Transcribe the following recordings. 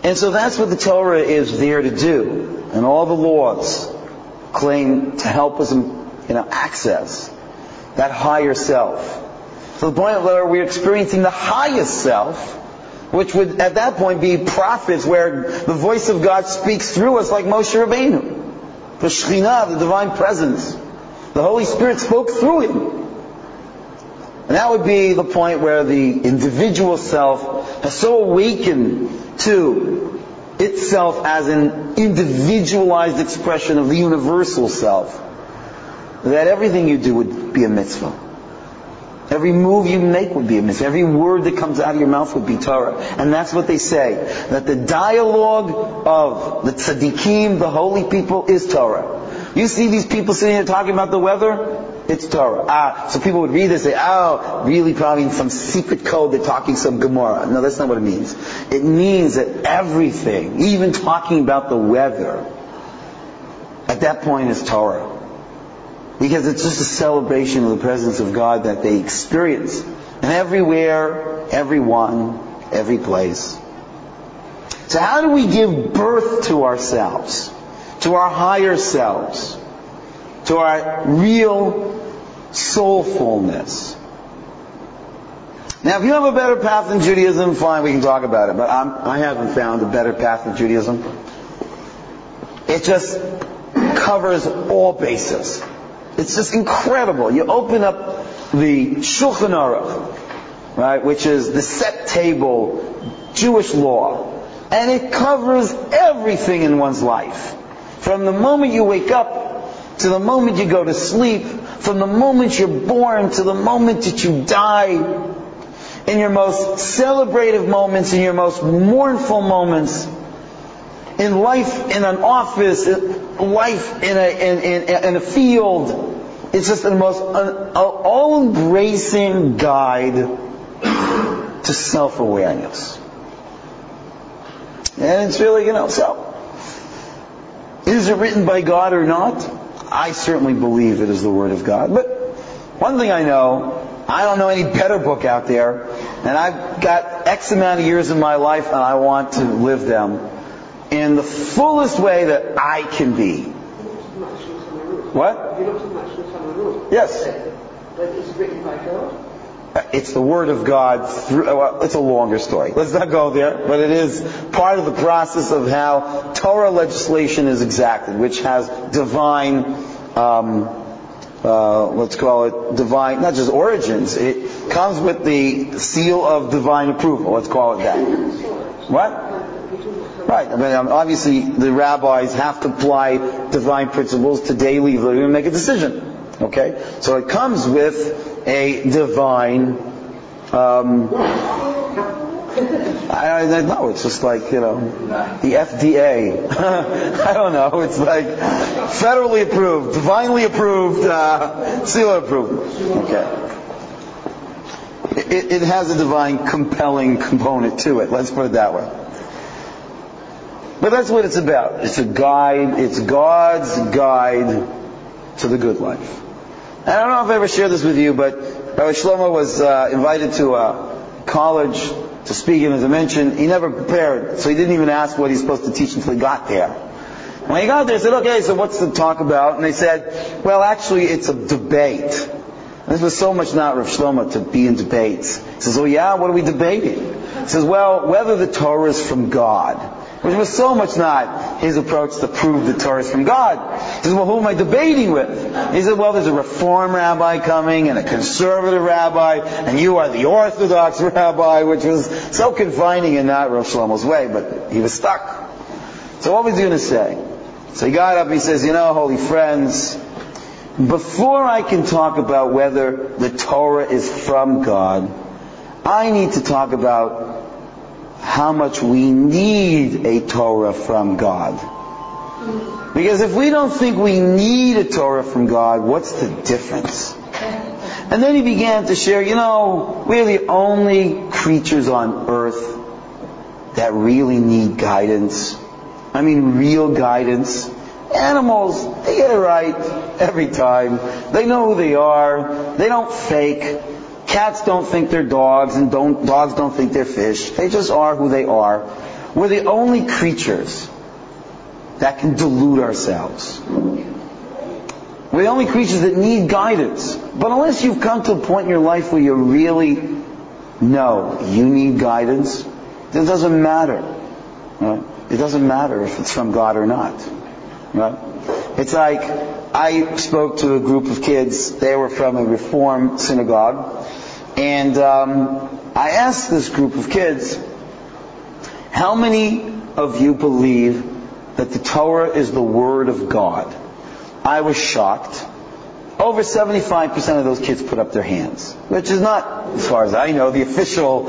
And so that's what the Torah is there to do. And all the laws claim to help us, access that higher self. To the point where we're experiencing the highest self, which would at that point be prophets, where the voice of God speaks through us like Moshe Rabbeinu. The Shekhinah, the divine presence. The Holy Spirit spoke through him. And that would be the point where the individual self has so awakened to itself as an individualized expression of the universal self, that everything you do would be a mitzvah. Every move you make would be a mitzvah. Every word that comes out of your mouth would be Torah. And that's what they say, that the dialogue of the tzaddikim, the holy people, is Torah. You see these people sitting here talking about the weather? It's Torah. So people would read this and say, really probably in some secret code they're talking some Gemara. No, that's not what it means. It means that everything, even talking about the weather, at that point is Torah. Because it's just a celebration of the presence of God that they experience. And everywhere, everyone, every place. So how do we give birth to ourselves? To our higher selves? To our real soulfulness? Now, if you have a better path than Judaism, fine, we can talk about it. But I haven't found a better path than Judaism. It just covers all bases. It's just incredible. You open up the Shulchan Aruch, right, which is the set table, Jewish law, and it covers everything in one's life. From the moment you wake up to the moment you go to sleep, from the moment you're born to the moment that you die, in your most celebrative moments, in your most mournful moments, in life in an office, life in a field. It's just the most all-embracing guide to self-awareness. And it's really, so, is it written by God or not? I certainly believe it is the Word of God. But one thing I know, I don't know any better book out there, and I've got X amount of years in my life and I want to live them in the fullest way that I can be. What? Yes. But it's written by God? It's the Word of God. It's a longer story. Let's not go there. But it is part of the process of how Torah legislation is exacted, which has divine, let's call it divine, not just origins. It comes with the seal of divine approval. Let's call it that. What? Right. I mean, obviously, the rabbis have to apply divine principles to daily living and make a decision. Okay? So it comes with a divine, I don't know, it's just like, the FDA. I don't know, it's like federally approved, divinely approved, seal of approval. Okay. It has a divine compelling component to it, let's put it that way. But that's what it's about. It's a guide, it's God's guide to the good life. And I don't know if I ever shared this with you, but Rabbi Shlomo was invited to a college to speak, and as I mentioned, he never prepared, so he didn't even ask what he's supposed to teach until he got there. When he got there, he said, okay, so what's the talk about? And they said, well, actually, it's a debate. And this was so much not Rav Shlomo to be in debates. He says, oh yeah, what are we debating? He says, well, whether the Torah is from God. Which was so much not his approach to prove the Torah is from God. He says, well, who am I debating with? He said, well, there's a Reform rabbi coming and a conservative rabbi, and you are the Orthodox rabbi, which was so confining in not Rav Shlomo's way, but he was stuck. So what was he going to say? So he got up and he says, holy friends, before I can talk about whether the Torah is from God, I need to talk about how much we need a Torah from God. Because if we don't think we need a Torah from God, what's the difference? And then he began to share, we're the only creatures on earth that really need guidance. I mean, real guidance. Animals, they get it right every time. They know who they are. They don't fake. Cats don't think they're dogs, and dogs don't think they're fish. They just are who they are. We're the only creatures that can delude ourselves. We're the only creatures that need guidance. But unless you've come to a point in your life where you really know you need guidance, it doesn't matter. Right? It doesn't matter if it's from God or not. Right? It's like I spoke to a group of kids. They were from a Reform synagogue. And I asked this group of kids, how many of you believe that the Torah is the Word of God? I was shocked. Over 75% of those kids put up their hands, which is not, as far as I know, the official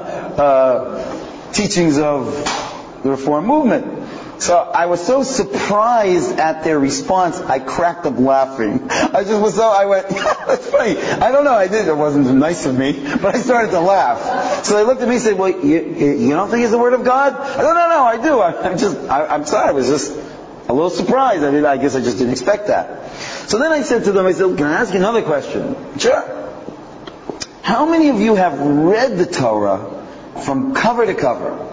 teachings of the Reform movement. So I was so surprised at their response, I cracked up laughing. I went, that's funny. I don't know, it wasn't nice of me, but I started to laugh. So they looked at me and said, well, you don't think it's the Word of God? I said, no, I do. I'm sorry, I was just a little surprised. I guess I just didn't expect that. So then I said to them, can I ask you another question? Sure. How many of you have read the Torah from cover to cover?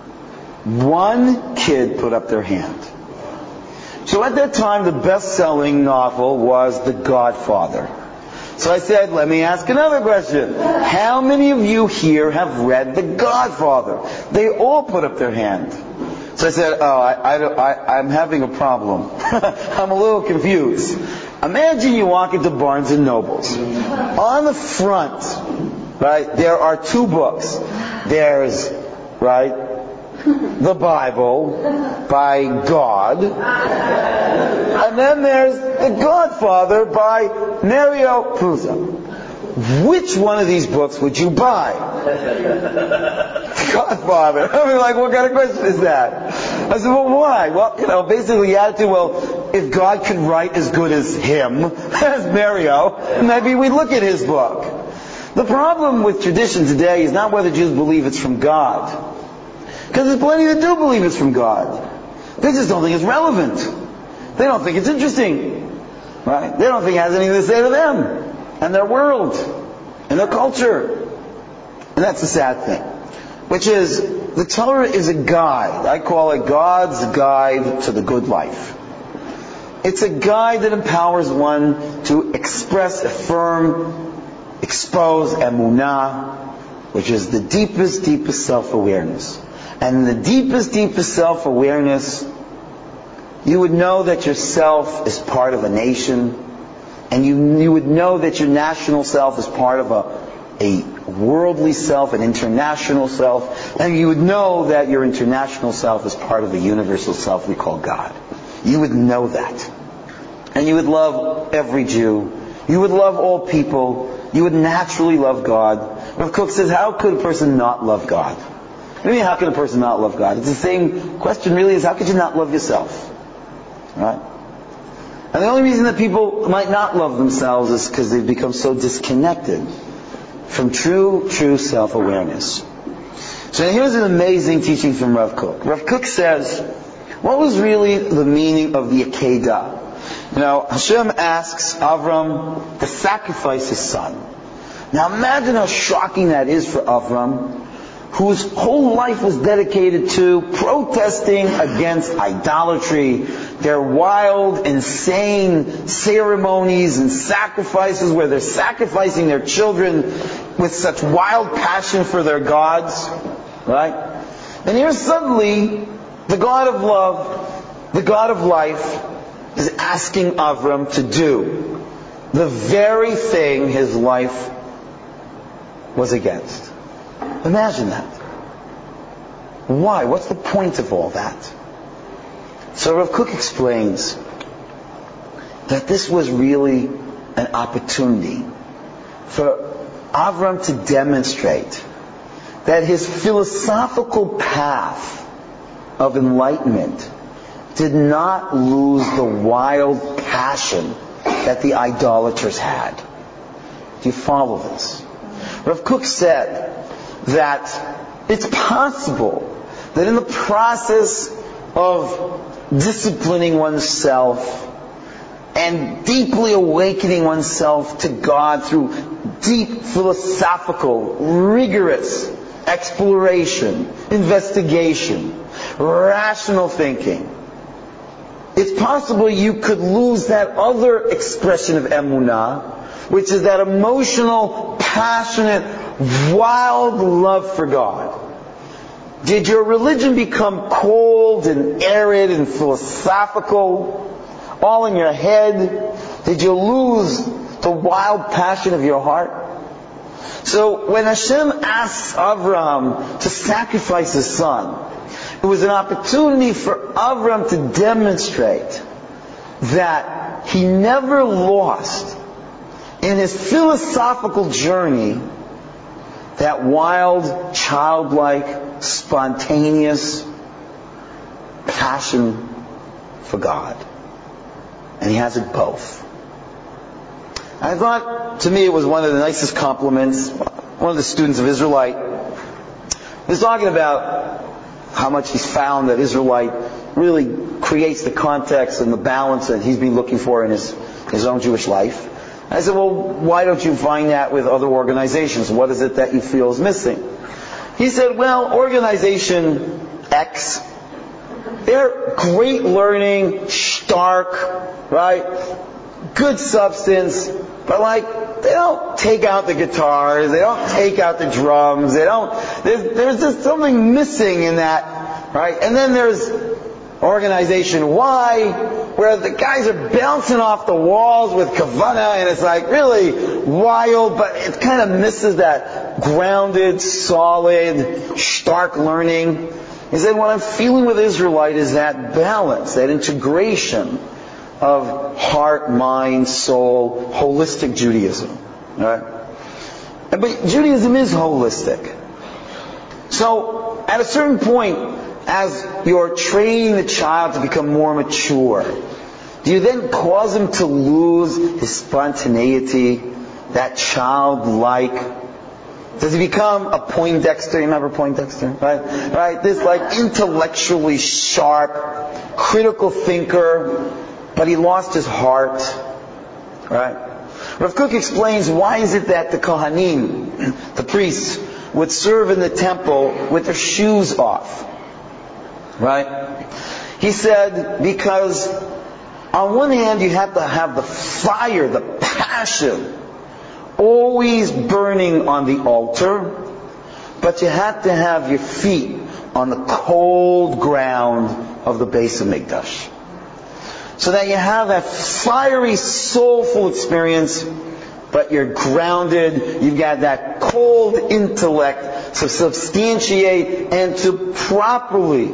One kid put up their hand. So at that time, the best-selling novel was The Godfather. So I said, let me ask another question. How many of you here have read The Godfather? They all put up their hand. So I said, I'm having a problem. I'm a little confused. Imagine you walk into Barnes & Noble's. On the front, right, there are two books. There's, right, the Bible by God, and then there's The Godfather by Mario Puzo. Which one of these books would you buy? The Godfather. I mean, like, what kind of question is that? I said, well, why? Well, basically the attitude, if God could write as good as him, as Mario, maybe we'd look at his book. The problem with tradition today is not whether Jews believe it's from God. Because there's plenty that do believe it's from God. They just don't think it's relevant. They don't think it's interesting. Right? They don't think it has anything to say to them and their world and their culture. And that's the sad thing. Which is, the Torah is a guide. I call it God's guide to the good life. It's a guide that empowers one to express, affirm, expose emunah, which is the deepest self-awareness. And the deepest self-awareness, you would know that yourself is part of a nation, and you would know that your national self is part of a worldly self, an international self, and you would know that your international self is part of a universal self we call God. You would know that. And you would love every Jew. You would love all people. You would naturally love God. Rav Kook says, how could a person not love God? What do you mean, how can a person not love God? It's the same question really as how could you not love yourself? Right? And the only reason that people might not love themselves is because they've become so disconnected from true self-awareness. So here's an amazing teaching from Rav Kook. Rav Kook says, what was really the meaning of the Akedah? Hashem asks Avram to sacrifice his son. Now imagine how shocking that is for Avram, whose whole life was dedicated to protesting against idolatry, their wild, insane ceremonies and sacrifices where they're sacrificing their children with such wild passion for their gods. Right? And here suddenly, the God of love, the God of life, is asking Avram to do the very thing his life was against. Imagine that. Why? What's the point of all that? So Rav Kook explains that this was really an opportunity for Avram to demonstrate that his philosophical path of enlightenment did not lose the wild passion that the idolaters had. Do you follow this? Rav Kook said that it's possible that in the process of disciplining oneself and deeply awakening oneself to God through deep philosophical, rigorous exploration, investigation, rational thinking. It's possible you could lose that other expression of emunah, which is that emotional, passionate, wild love for God. Did your religion become cold and arid and philosophical, all in your head? Did you lose the wild passion of your heart? So when Hashem asks Avraham to sacrifice his son, it was an opportunity for Avraham to demonstrate that he never lost in his philosophical journey that wild, childlike, spontaneous passion for God. And he has it both. I thought, to me, it was one of the nicest compliments. One of the students of Israelite was talking about how much he's found that Israelite really creates the context and the balance that he's been looking for in his own Jewish life. I said, well, why don't you find that with other organizations? What is it that you feel is missing? He said, well, organization X, they're great learning, stark, right? Good substance, but they don't take out the guitars, they don't take out the drums, there's just something missing in that, right? And then there's organization Y, where the guys are bouncing off the walls with kavanah, and it's really wild, but it kind of misses that grounded, solid, stark learning. He said, what I'm feeling with Israelite is that balance, that integration of heart, mind, soul, holistic Judaism. Right? But Judaism is holistic. So, at a certain point, as you're training the child to become more mature, do you then cause him to lose his spontaneity, that childlike? Does he become a Poindexter? You remember Poindexter? Right? This intellectually sharp, critical thinker, but he lost his heart. Right? Rav Kook explains, why is it that the Kohanim, the priests, would serve in the temple with their shoes off? Right? He said, because on one hand you have to have the fire, the passion, always burning on the altar, but you have to have your feet on the cold ground of the Beis Hamikdash. So that you have that fiery, soulful experience, but you're grounded, you've got that cold intellect to substantiate and to properly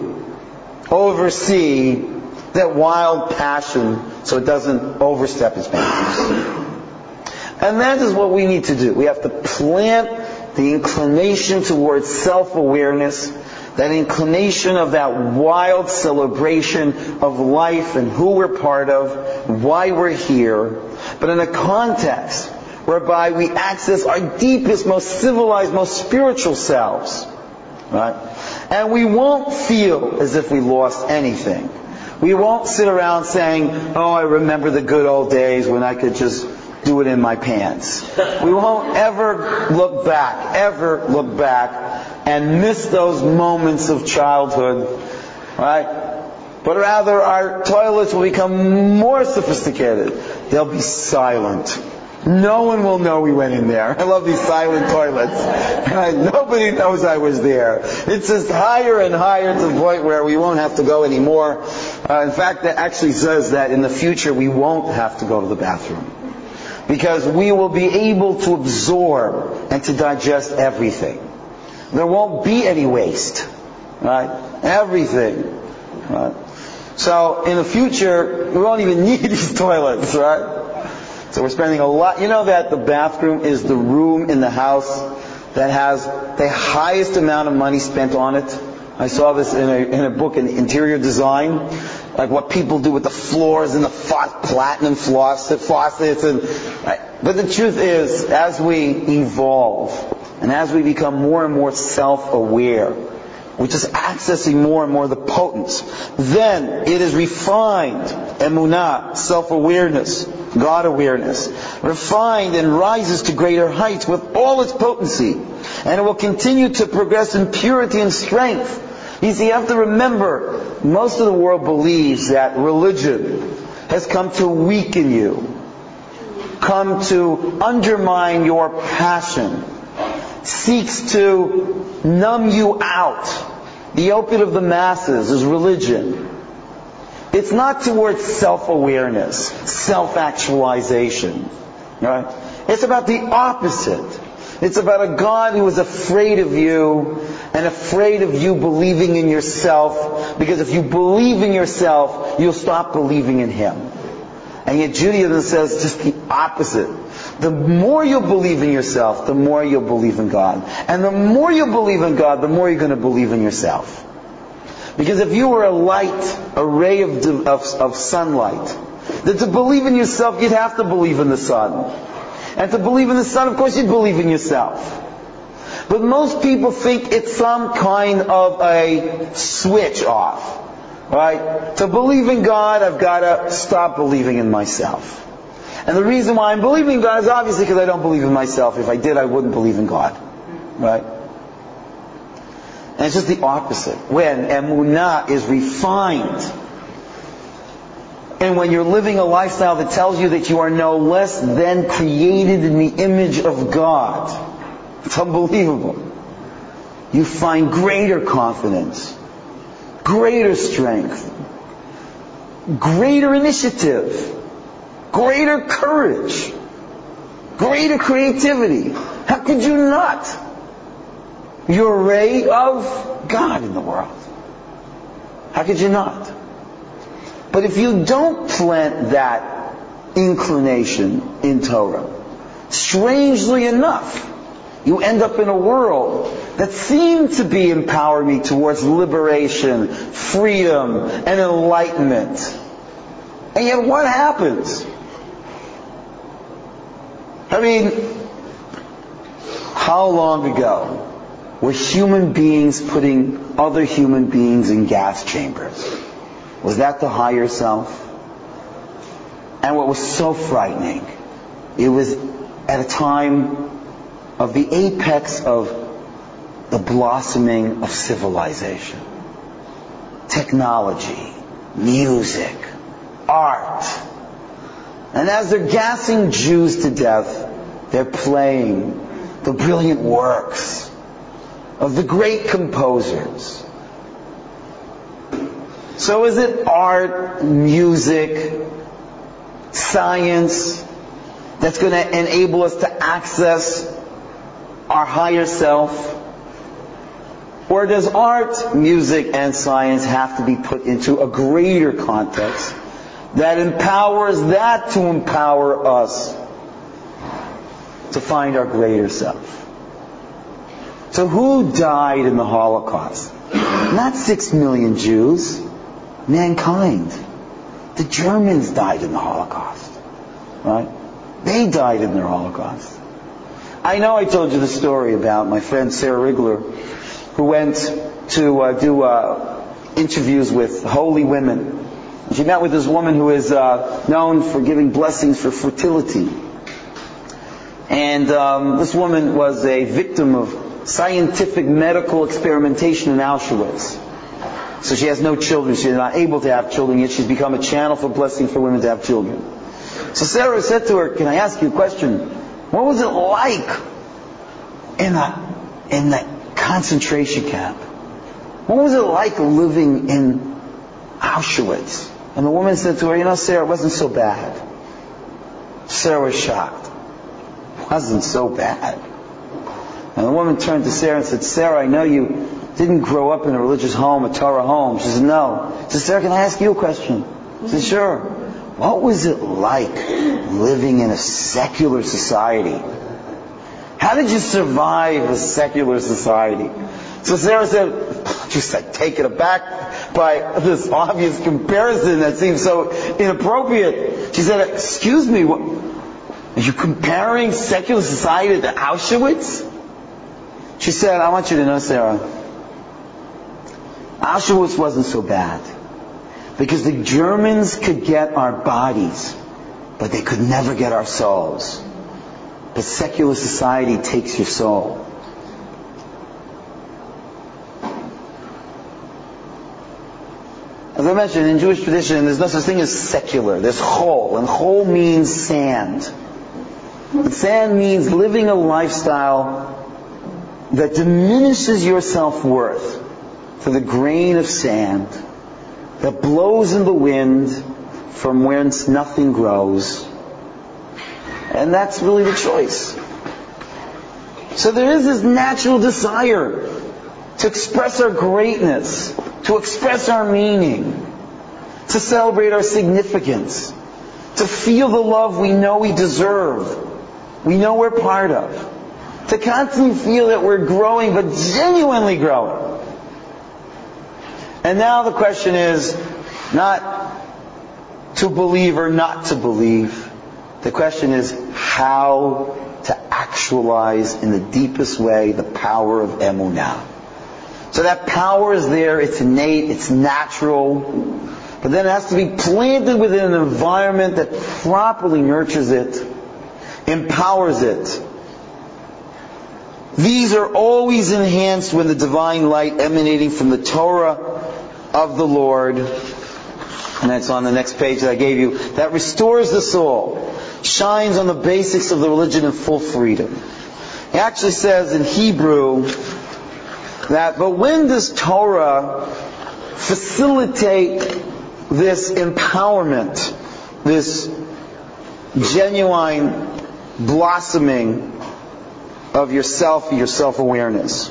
oversee that wild passion so it doesn't overstep its boundaries. And that is what we need to do. We have to plant the inclination towards self-awareness, that inclination of that wild celebration of life and who we're part of, why we're here, but in a context whereby we access our deepest, most civilized, most spiritual selves. Right? And we won't feel as if we lost anything. We won't sit around saying, oh, I remember the good old days when I could just do it in my pants. We won't ever look back and miss those moments of childhood, right? But rather our toilets will become more sophisticated. They'll be silent. No one will know we went in there. I love these silent toilets. Right? Nobody knows I was there. It's just higher and higher to the point where we won't have to go anymore. In fact, that actually says that in the future we won't have to go to the bathroom. Because we will be able to absorb and to digest everything. There won't be any waste. Right? Everything. Right? So, in the future, we won't even need these toilets, right? So we're spending a lot... You know that the bathroom is the room in the house that has the highest amount of money spent on it? I saw this in a book in interior design. Like what people do with the floors and the platinum faucets. But the truth is, as we evolve, and as we become more and more self-aware, we're just accessing more and more the potence. Then it is refined, emunah, self-awareness, God-awareness, refined and rises to greater heights with all its potency. And it will continue to progress in purity and strength You see, you have to remember, most of the world believes that religion has come to weaken you, come to undermine your passion, seeks to numb you out. The opiate of the masses is religion. It's not towards self-awareness, self-actualization. Right? It's about the opposite. It's about a God who is afraid of you and afraid of you believing in yourself, because if you believe in yourself, you'll stop believing in Him. And yet Judaism says just the opposite. The more you believe in yourself, the more you'll believe in God. And the more you believe in God, the more you're going to believe in yourself. Because if you were a light, a ray of sunlight, then to believe in yourself, you'd have to believe in the sun. And to believe in the sun, of course, you'd believe in yourself. But most people think it's some kind of a switch off. Right? To believe in God, I've got to stop believing in myself. And the reason why I'm believing in God is obviously because I don't believe in myself. If I did, I wouldn't believe in God. Right? And it's just the opposite. When emunah is refined, and when you're living a lifestyle that tells you that you are no less than created in the image of God, it's unbelievable. You find greater confidence, greater strength, greater initiative, greater courage, greater creativity. How could you not? You're a ray of God in the world. How could you not? But if you don't plant that inclination in Torah, strangely enough, you end up in a world that seemed to be empowering me towards liberation, freedom, and enlightenment. And yet what happens? I mean, how long ago were human beings putting other human beings in gas chambers? Was that the higher self? And what was so frightening, it was at a time of the apex of the blossoming of civilization. Technology, music, art. And as they're gassing Jews to death, they're playing the brilliant works of the great composers. So is it art, music, science that's going to enable us to access our higher self? Or does art, music, and science have to be put into a greater context that empowers that to empower us to find our greater self? So who died in the Holocaust? Not 6 million Jews. Mankind. The Germans died in the Holocaust. Right? They died in their Holocaust. I know I told you the story about my friend Sarah Rigler, who went to do interviews with holy women. She met with this woman who is known for giving blessings for fertility. And this woman was a victim of scientific medical experimentation in Auschwitz. So she has no children. She's not able to have children, yet she's become a channel for blessing for women to have children. So Sarah said to her, "Can I ask you a question? What was it like in that concentration camp? What was it like living in Auschwitz?" And the woman said to her, "Sarah, it wasn't so bad." Sarah was shocked. It wasn't so bad. And the woman turned to Sarah and said, "Sarah, I know you didn't grow up in a religious home, a Torah home." She said, "No." She said, "Sarah, can I ask you a question?" She said, "Sure. What was it like living in a secular society? How did you survive a secular society?" So Sarah said, just like taken aback by this obvious comparison that seems so inappropriate. She said, "Excuse me, what, are you comparing secular society to Auschwitz?" She said, "I want you to know, Sarah, Auschwitz wasn't so bad. Because the Germans could get our bodies, but they could never get our souls. But secular society takes your soul." As I mentioned, in Jewish tradition, there's no such thing as secular. There's chol, and chol means sand. And sand means living a lifestyle that diminishes your self-worth to the grain of sand that blows in the wind from whence nothing grows. And that's really the choice. So there is this natural desire to express our greatness, to express our meaning, to celebrate our significance, to feel the love we know we deserve, we know we're part of, to constantly feel that we're growing, but genuinely growing. And now the question is not to believe or not to believe. The question is how to actualize in the deepest way the power of emunah. So that power is there, it's innate, it's natural, but then it has to be planted within an environment that properly nurtures it, empowers it. These are always enhanced when the divine light emanating from the Torah of the Lord, and that's on the next page that I gave you, that restores the soul, shines on the basics of the religion in full freedom. He actually says in Hebrew that, but when does Torah facilitate this empowerment, this genuine blossoming of yourself, your self-awareness?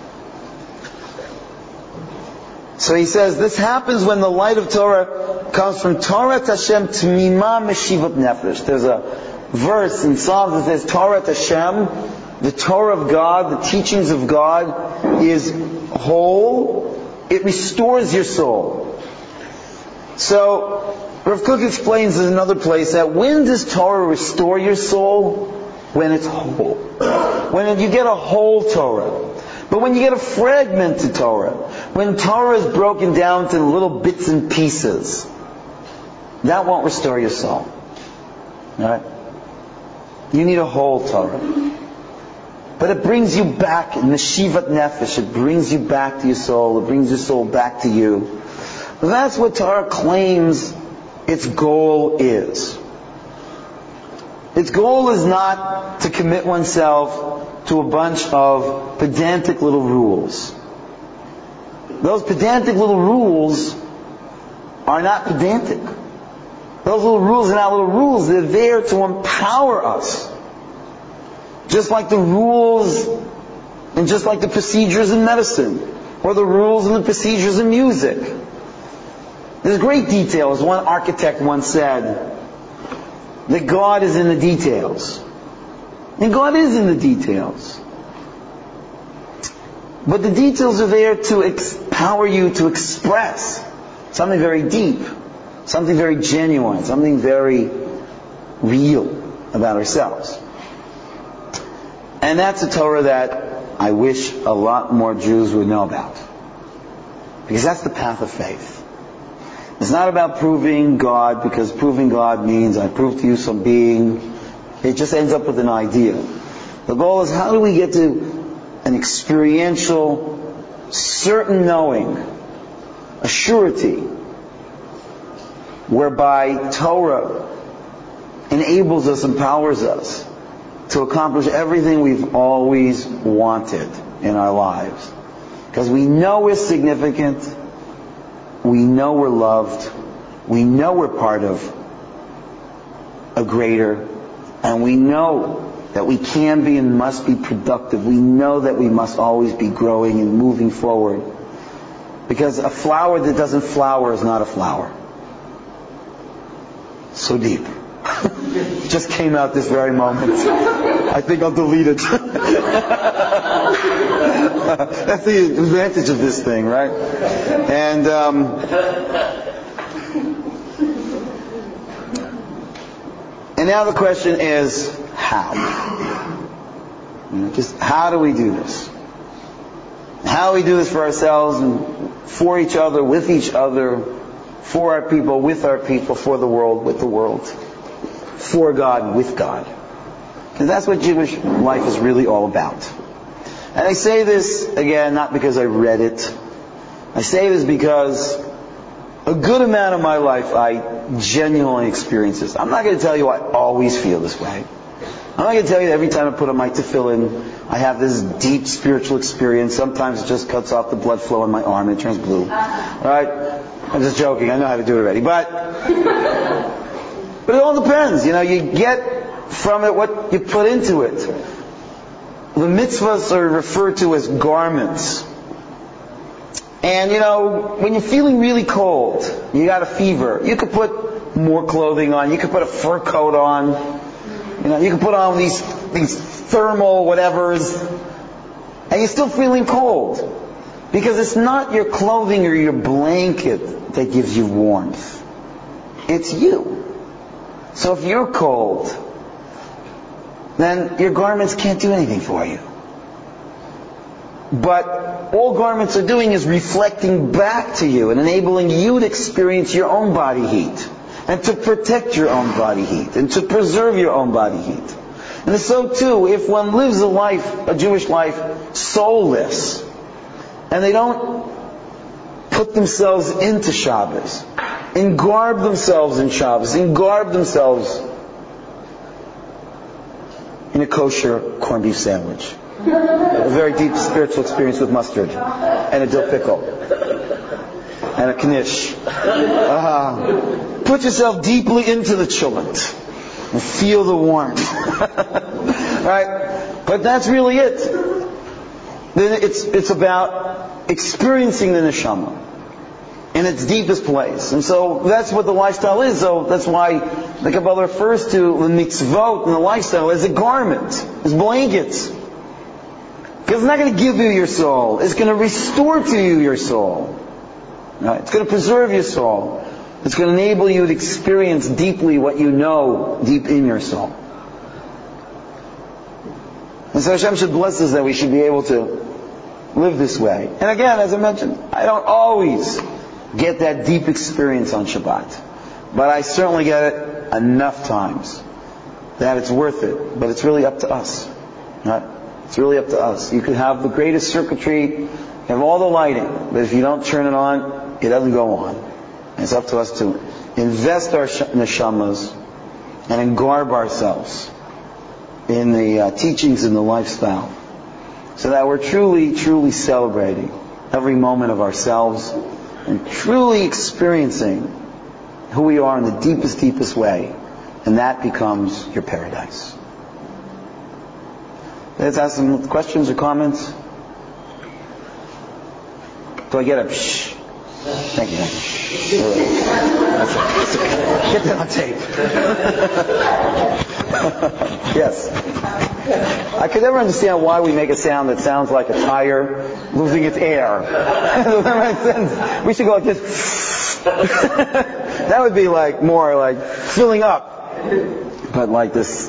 So he says, this happens when the light of Torah comes from Torah Hashem Tmima Meshivat Nefesh. There's a verse in Psalms that says, Torah Hashem, the Torah of God, the teachings of God, is whole. It restores your soul. So, Rav Kook explains in another place that when does Torah restore your soul? When it's whole. When you get a whole Torah. But when you get a fragmented Torah, when Torah is broken down to little bits and pieces, that won't restore your soul. Alright? You need a whole Torah. But it brings you back, Meshivat Nefesh, it brings you back to your soul, it brings your soul back to you. That's what Torah claims its goal is. Its goal is not to commit oneself to a bunch of pedantic little rules. Those pedantic little rules are not pedantic. Those little rules are not little rules. They're there to empower us. Just like the rules and just like the procedures in medicine, or the rules and the procedures in music. There's great details. One architect once said that God is in the details. And God is in the details. But the details are there to empower you to express something very deep, something very genuine, something very real about ourselves. And that's a Torah that I wish a lot more Jews would know about. Because that's the path of faith. It's not about proving God, because proving God means I prove to you some being. It just ends up with an idea. The goal is, how do we get to an experiential, certain knowing, a surety, whereby Torah enables us, empowers us to accomplish everything we've always wanted in our lives. Because we know we're significant, we know we're loved, we know we're part of a greater, and we know that we can be and must be productive. We know that we must always be growing and moving forward. Because a flower that doesn't flower is not a flower. So deep. Just came out this very moment. I think I'll delete it. That's the advantage of this thing, right? And now the question is, how? Just how do we do this? How do we do this for ourselves and for each other, with each other, for our people, with our people, for the world, with the world, for God, with God? Because that's what Jewish life is really all about. And I say this, again, not because I read it. I say this because a good amount of my life, I genuinely experience this. I'm not going to tell you I always feel this way. I'm not going to tell you that every time I put on my tefillin, I have this deep spiritual experience. Sometimes it just cuts off the blood flow in my arm and it turns blue. Right? I'm just joking. I know how to do it already. But it all depends. You get from it what you put into it. The mitzvahs are referred to as garments. And when you're feeling really cold, you got a fever, you could put more clothing on, you could put a fur coat on, you could put on these thermal whatevers, and you're still feeling cold. Because it's not your clothing or your blanket that gives you warmth. It's you. So if you're cold, then your garments can't do anything for you. But all garments are doing is reflecting back to you and enabling you to experience your own body heat, and to protect your own body heat, and to preserve your own body heat. And so too, if one lives a Jewish life, soulless, and they don't put themselves into Shabbos, and garb themselves in Shabbos, and garb themselves in a kosher corned beef sandwich, a very deep spiritual experience with mustard, and a dill pickle, and a knish. Put yourself deeply into the cholent, and feel the warmth. Right? But that's really it. Then it's about experiencing the neshama in its deepest place. And so that's what the lifestyle is. So that's why the Kabbalah refers to the mitzvot and the lifestyle as a garment, as blankets. Because it's not going to give you your soul. It's going to restore to you your soul. Right? It's going to preserve your soul. It's going to enable you to experience deeply what you know deep in your soul. And so Hashem should bless us that we should be able to live this way. And again, as I mentioned, I don't always get that deep experience on Shabbat. But I certainly get it enough times that it's worth it. But it's really up to us. Right? It's really up to us. You could have the greatest circuitry, you have all the lighting, but if you don't turn it on, it doesn't go on. And it's up to us to invest our neshamas and garb ourselves in the teachings and the lifestyle, so that we're truly, truly celebrating every moment of ourselves and truly experiencing who we are in the deepest, deepest way. And that becomes your paradise. Let's ask some questions or comments. Do I get a shh? Thank you. Get that on tape. Yes. I could never understand why we make a sound that sounds like a tire losing its air. Does that make sense? We should go like this. That would be like more like filling up. But like this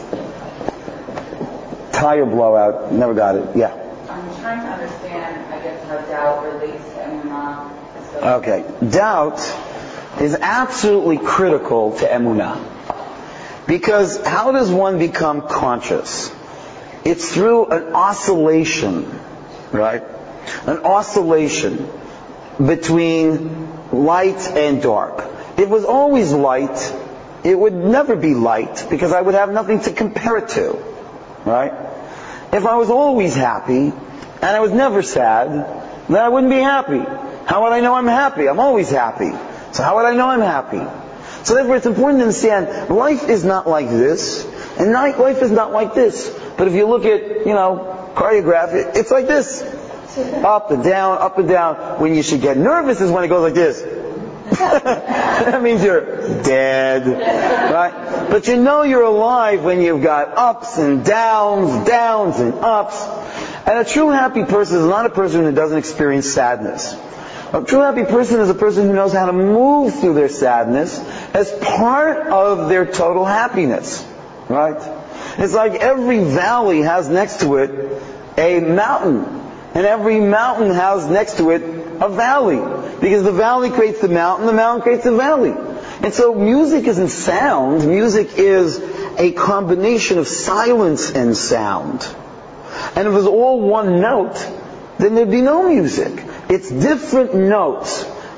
tire blowout, never got it. Yeah. I'm trying to understand, I guess, how doubt relates to emunah. Okay. Doubt is absolutely critical to emunah. Because how does one become conscious? It's through an oscillation, right? An oscillation between light and dark. If it was always light, it would never be light, because I would have nothing to compare it to, right? If I was always happy, and I was never sad, then I wouldn't be happy. How would I know I'm happy? I'm always happy. So how would I know I'm happy? So therefore it's important to understand, life is not like this, and life is not like this. But if you look at, choreograph, it's like this. Up and down, up and down. When you should get nervous is when it goes like this. That means you're dead. Right? But you're alive when you've got ups and downs, downs and ups. And a true happy person is not a person who doesn't experience sadness. A true happy person is a person who knows how to move through their sadness as part of their total happiness. Right? It's like every valley has next to it a mountain. And every mountain has next to it a valley. Because the valley creates the mountain creates the valley. And so music isn't sound. Music is a combination of silence and sound. And if it was all one note, then there'd be no music. It's different notes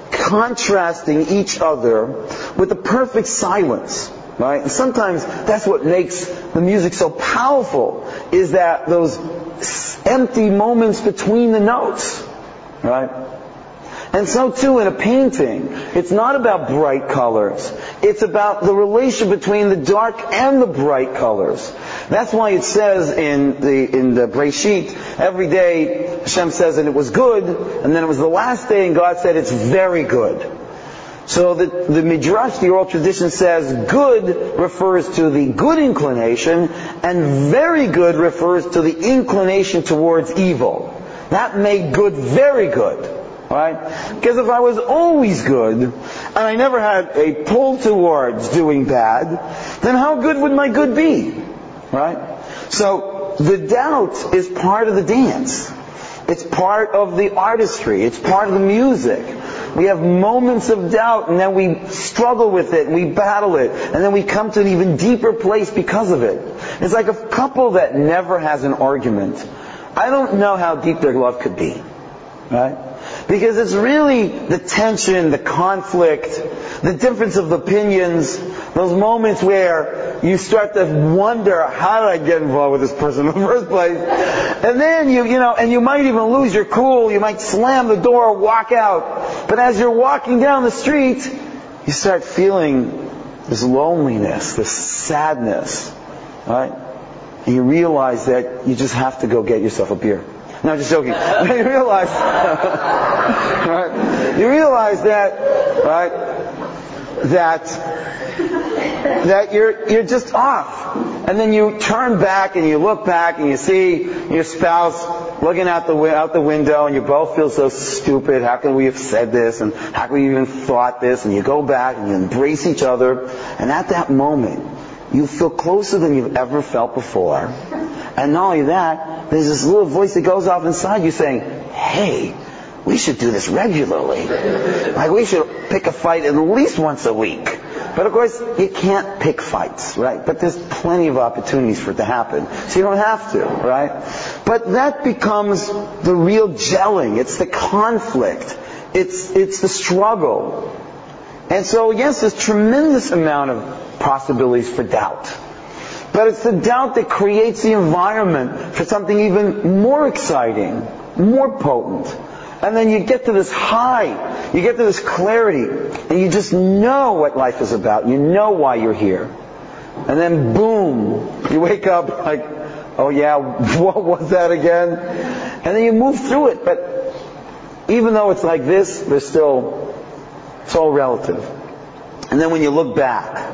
contrasting each other with the perfect silence. Right? And sometimes that's what makes the music so powerful, is that those empty moments between the notes. Right? And so too in a painting, it's not about bright colors. It's about the relation between the dark and the bright colors. That's why it says in the Breshit, every day Hashem says, and it was good, and then it was the last day and God said it's very good. So the Midrash, the oral tradition says, good refers to the good inclination, and very good refers to the inclination towards evil. That made good very good. Right? Because if I was always good, and I never had a pull towards doing bad, then how good would my good be? Right? So the doubt is part of the dance. It's part of the artistry. It's part of the music. We have moments of doubt, and then we struggle with it, and we battle it, and then we come to an even deeper place because of it. It's like a couple that never has an argument. I don't know how deep their love could be. Right? Because it's really the tension, the conflict, the difference of opinions, those moments where you start to wonder, how did I get involved with this person in the first place? And then and you might even lose your cool, you might slam the door or walk out. But as you're walking down the street, you start feeling this loneliness, this sadness, right? And you realize that you just have to go get yourself a beer. No, just joking. You realize, right? You realize that, right? That you're just off, and then you turn back and you look back and you see your spouse looking out the window, and you both feel so stupid. How can we have said this? And how can we even thought this? And you go back and you embrace each other, and at that moment, you feel closer than you've ever felt before. And not only that, there's this little voice that goes off inside you saying, hey, we should do this regularly. Like, we should pick a fight at least once a week. But of course, you can't pick fights, right? But there's plenty of opportunities for it to happen. So you don't have to, right? But that becomes the real gelling. It's the conflict. It's the struggle. And so, yes, there's tremendous amount of possibilities for doubt. But it's the doubt that creates the environment for something even more exciting, more potent. And then you get to this high, you get to this clarity, and you just know what life is about. You know why you're here. And then boom, you wake up like, oh yeah, what was that again? And then you move through it. But even though it's like this, it's all relative. And then when you look back,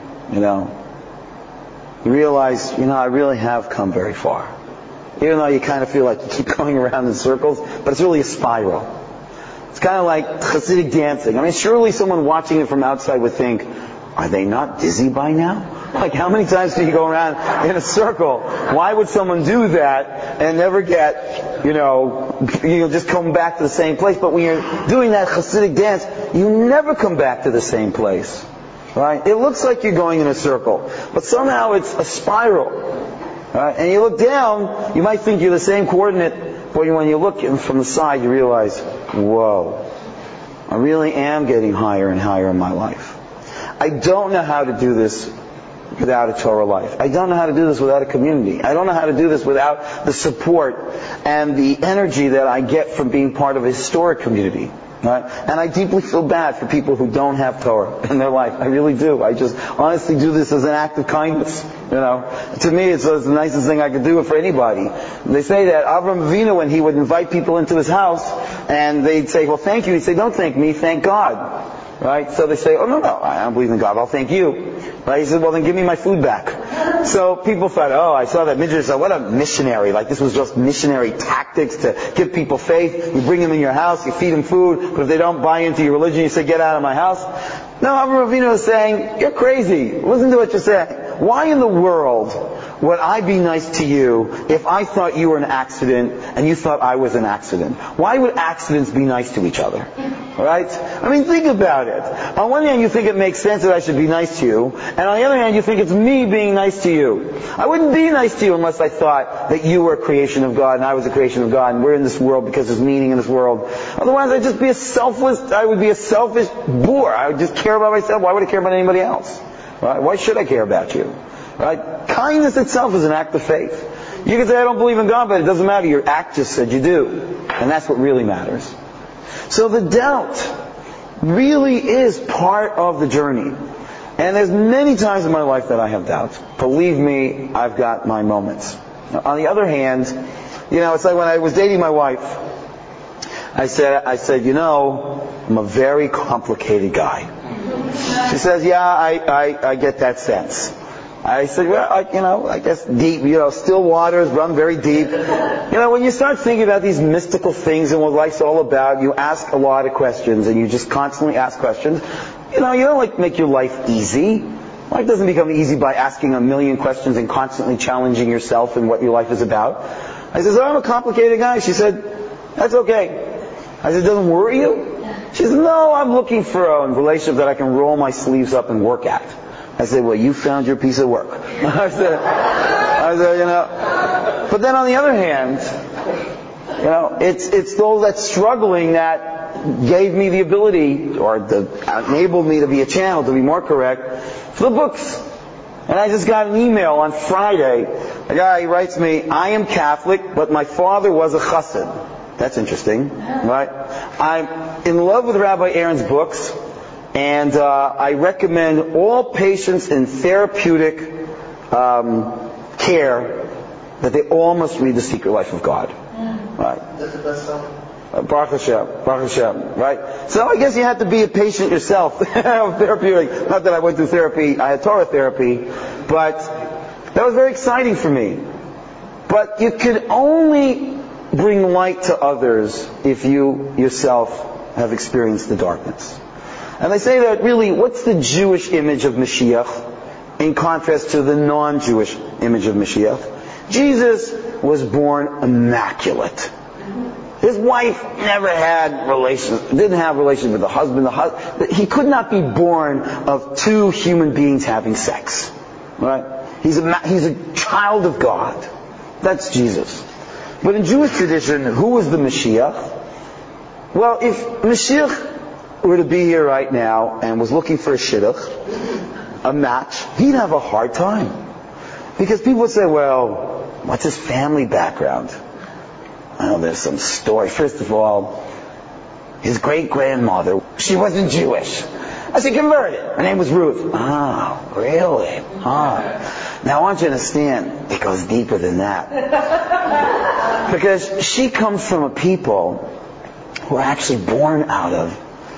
you realize, I really have come very far. Even though you kind of feel like you keep going around in circles, but it's really a spiral. It's kind of like Hasidic dancing. I mean, surely someone watching it from outside would think, are they not dizzy by now? Like, how many times do you go around in a circle? Why would someone do that and never get, just come back to the same place? But when you're doing that Hasidic dance, you never come back to the same place. Right? It looks like you're going in a circle, but somehow it's a spiral. Right? And you look down, you might think you're the same coordinate, but when you look from the side, you realize, whoa, I really am getting higher and higher in my life. I don't know how to do this without a Torah life. I don't know how to do this without a community. I don't know how to do this without the support and the energy that I get from being part of a historic community. Right? And I deeply feel bad for people who don't have Torah in their life. I really do. I just honestly do this as an act of kindness. To me, it's the nicest thing I could do for anybody. They say that Avraham Avinu, when he would invite people into his house, and they'd say, well, thank you. He'd say, don't thank me, thank God. Right? So they say, oh, no, I don't believe in God. I'll thank you. Right? He said, well, then give me my food back. So people thought, oh, I saw that Midrash. What a missionary. Like, this was just missionary tactics to give people faith. You bring them in your house, you feed them food, but if they don't buy into your religion, you say, get out of my house. No, Avraham Avinu is saying, you're crazy. Listen to what you're saying. Why in the world would I be nice to you if I thought you were an accident and you thought I was an accident? Why would accidents be nice to each other? Right? I mean, think about it. On one hand, you think it makes sense that I should be nice to you, and on the other hand, you think it's me being nice to you. I wouldn't be nice to you unless I thought that you were a creation of God and I was a creation of God, and we're in this world because there's meaning in this world. Otherwise, I would be a selfish boor. I would just care about myself. Why would I care about anybody else? Right? Why should I care about you? Right? Kindness itself is an act of faith. You can say, I don't believe in God, but it doesn't matter. Your act just said you do. And that's what really matters. So the doubt really is part of the journey. And there's many times in my life that I have doubts. Believe me, I've got my moments. Now, on the other hand, it's like when I was dating my wife, I said, I'm a very complicated guy. She says, yeah, I get that sense. I said, well, I guess deep, still waters run very deep. When you start thinking about these mystical things and what life's all about, you ask a lot of questions and you just constantly ask questions. You don't make your life easy. Life doesn't become easy by asking a million questions and constantly challenging yourself and what your life is about. I said, I'm a complicated guy. She said, that's okay. I said, doesn't worry you? She said, no, I'm looking for a relationship that I can roll my sleeves up and work at. I said, well, you found your piece of work. I said, but then on the other hand, it's those that struggling that gave me the ability, or enabled me to be a channel, to be more correct, for the books. And I just got an email on Friday. A guy writes me, I am Catholic, but my father was a chassid. That's interesting, right? I'm in love with Rabbi Aaron's books. And I recommend all patients in therapeutic care that they all must read The Secret Life of God. Right? That's the best seller. Baruch Hashem, right? So I guess you have to be a patient yourself. Therapeutic. Not that I went through therapy. I had Torah therapy, but that was very exciting for me. But you can only bring light to others if you yourself have experienced the darkness. And they say that really, what's the Jewish image of Mashiach in contrast to the non-Jewish image of Mashiach? Jesus was born immaculate. His wife didn't have relations with the husband. He could not be born of two human beings having sex. Right? He's a child of God. That's Jesus. But in Jewish tradition, who was the Mashiach? Well, if Mashiach were to be here right now and was looking for a shidduch, a match, he'd have a hard time. Because people would say, well, what's his family background? There's some story. First of all, his great-grandmother, she wasn't Jewish. I said, converted. Her name was Ruth. Oh, really? Now I want you to understand, it goes deeper than that. Because she comes from a people who are actually born out of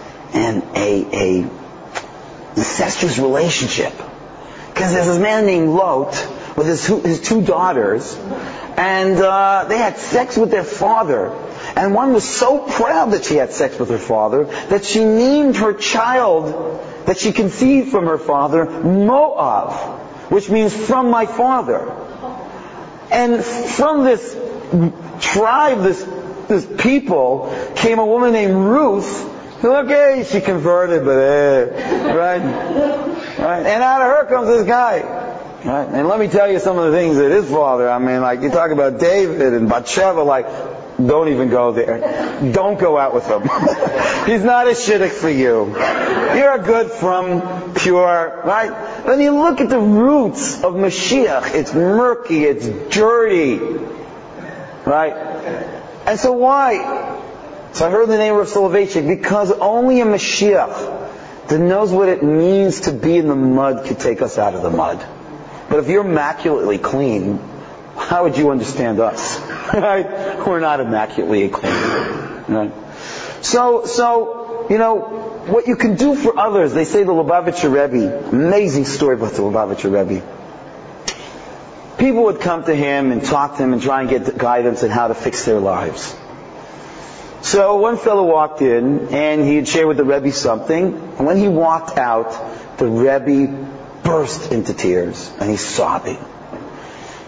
a incestuous relationship. Because there's this man named Lot with his two daughters, and they had sex with their father. And one was so proud that she had sex with her father that she named her child that she conceived from her father Moab, which means from my father. And from this tribe, this people, came a woman named Ruth. Okay, she converted, but right? And out of her comes this guy. Right? And let me tell you some of the things that his father, you talk about David and Bathsheba, don't even go there. Don't go out with him. He's not a shidduch for you. You're a good from pure, right? When you look at the roots of Mashiach, it's murky, it's dirty. Right? And so why? So I heard the name of Soloveitchik, because only a Mashiach that knows what it means to be in the mud could take us out of the mud. But if you're immaculately clean, how would you understand us? Right? We're not immaculately clean. Right? So, what you can do for others, they say the Lubavitcher Rebbe, amazing story about the Lubavitcher Rebbe. People would come to him and talk to him and try and get guidance on how to fix their lives. So one fellow walked in and he'd share with the Rebbe something, and when he walked out, the Rebbe burst into tears and he's sobbing.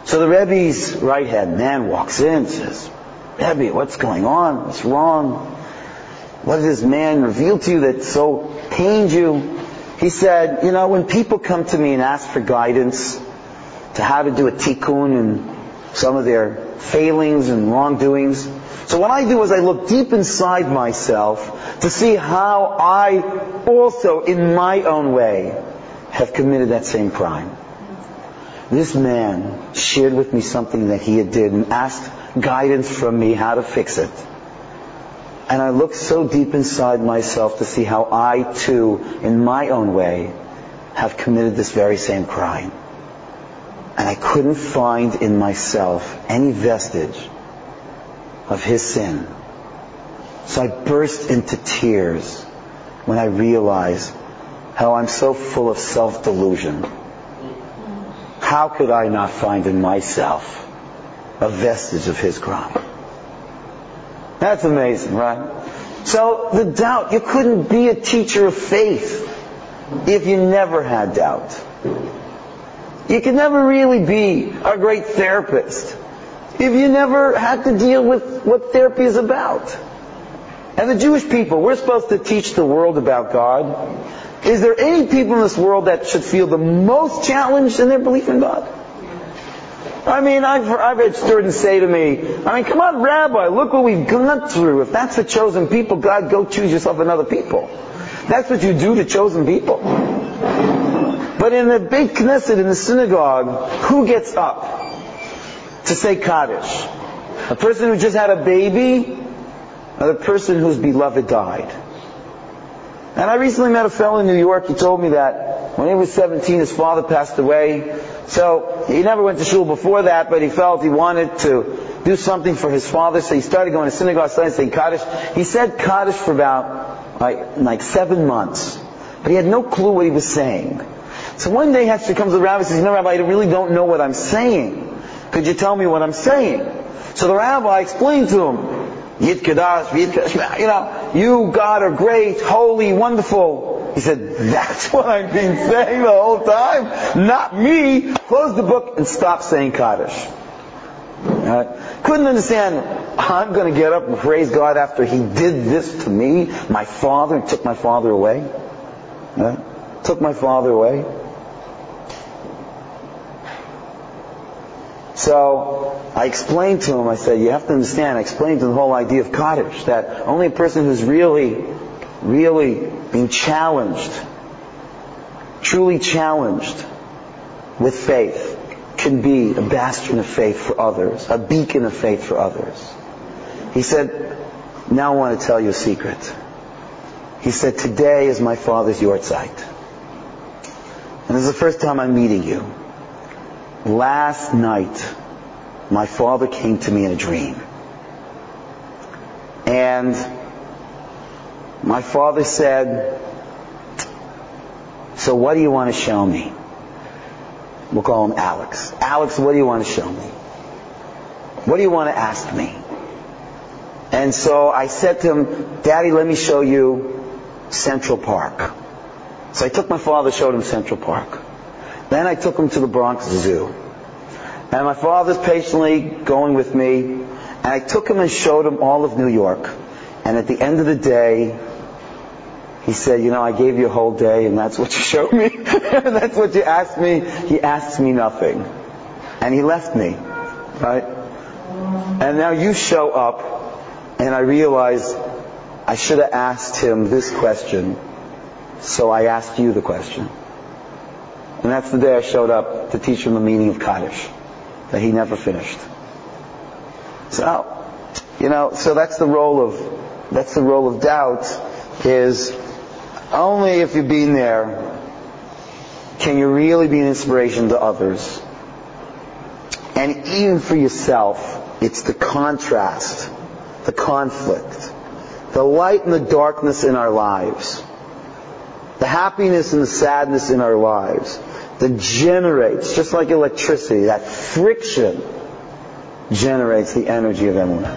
So the Rebbe's right-hand man walks in and says, Rebbe, what's going on? What's wrong? What did this man reveal to you that so pained you? He said, when people come to me and ask for guidance to how to do a tikkun and some of their failings and wrongdoings, so what I do is I look deep inside myself to see how I also, in my own way, have committed that same crime. This man shared with me something that he had did and asked guidance from me how to fix it. And I looked so deep inside myself to see how I too, in my own way, have committed this very same crime. And I couldn't find in myself any vestige of his sin. So I burst into tears when I realized how I'm so full of self-delusion. How could I not find in myself a vestige of his crime? That's amazing, right? So the doubt, you couldn't be a teacher of faith if you never had doubt. You could never really be a great therapist if you never had to deal with what therapy is about. And the Jewish people, we're supposed to teach the world about God. Is there any people in this world that should feel the most challenged in their belief in God? I mean, I've had students say to me, come on, Rabbi, look what we've gone through. If that's the chosen people, God, go choose yourself another people. That's what you do to chosen people. But in the Beit Knesset, in the synagogue, who gets up to say Kaddish? A person who just had a baby, or the person whose beloved died? And I recently met a fellow in New York. He told me that when he was 17, his father passed away. So he never went to shul before that, but he felt he wanted to do something for his father. So he started going to synagogue, started saying Kaddish. He said Kaddish for about like 7 months, but he had no clue what he was saying. So one day he actually comes to the rabbi and says, Rabbi, I really don't know what I'm saying. Could you tell me what I'm saying? So the rabbi explained to him, Yid Kadash, Yid Kadash, you, God, are great, holy, wonderful. He said, that's what I've been saying the whole time, not me. Close the book and stop saying Kaddish. Couldn't understand, I'm going to get up and praise God after He did this to me, my father, and took my father away. Took my father away. So I explained to him, I said, you have to understand, I explained to him the whole idea of Kaddish, that only a person who's really being challenged, truly challenged with faith, can be a bastion of faith for others, a beacon of faith for others. He said, now I want to tell you a secret. He said, today is my father's yortzeit. And this is the first time I'm meeting you. Last night, my father came to me in a dream. And my father said, so what do you want to show me? We'll call him Alex. Alex, what do you want to show me? What do you want to ask me? And so I said to him, Daddy, let me show you Central Park. So I took my father, showed him Central Park. Then I took him to the Bronx Zoo. And my father's patiently going with me. And I took him and showed him all of New York. And at the end of the day, he said, I gave you a whole day and that's what you showed me. And that's what you asked me. He asked me nothing. And he left me. Right? And now you show up and I realize I should have asked him this question. So I asked you the question. And that's the day I showed up to teach him the meaning of Kaddish, that he never finished. So, so that's the role of doubt, is only if you've been there can you really be an inspiration to others. And even for yourself, it's the contrast, the conflict, the light and the darkness in our lives, the happiness and the sadness in our lives that generates, just like electricity, that friction generates the energy of emunah.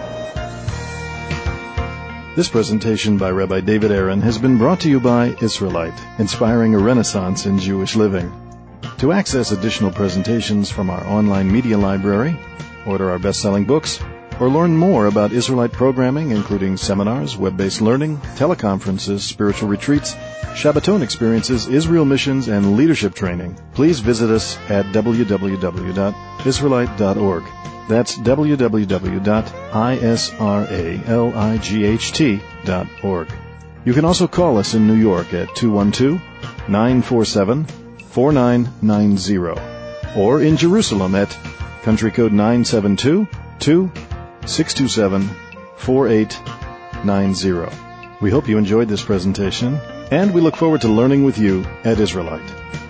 This presentation by Rabbi David Aaron has been brought to you by Israelite, inspiring a renaissance in Jewish living. To access additional presentations from our online media library, order our best-selling books, or learn more about Israelite programming, including seminars, web-based learning, teleconferences, spiritual retreats, Shabbaton experiences, Israel missions, and leadership training, please visit us at www.israelite.org. That's www.israelight.org. You can also call us in New York at 212-947-4990, or in Jerusalem at country code 972-627-4890. We hope you enjoyed this presentation, and we look forward to learning with you at Israelite.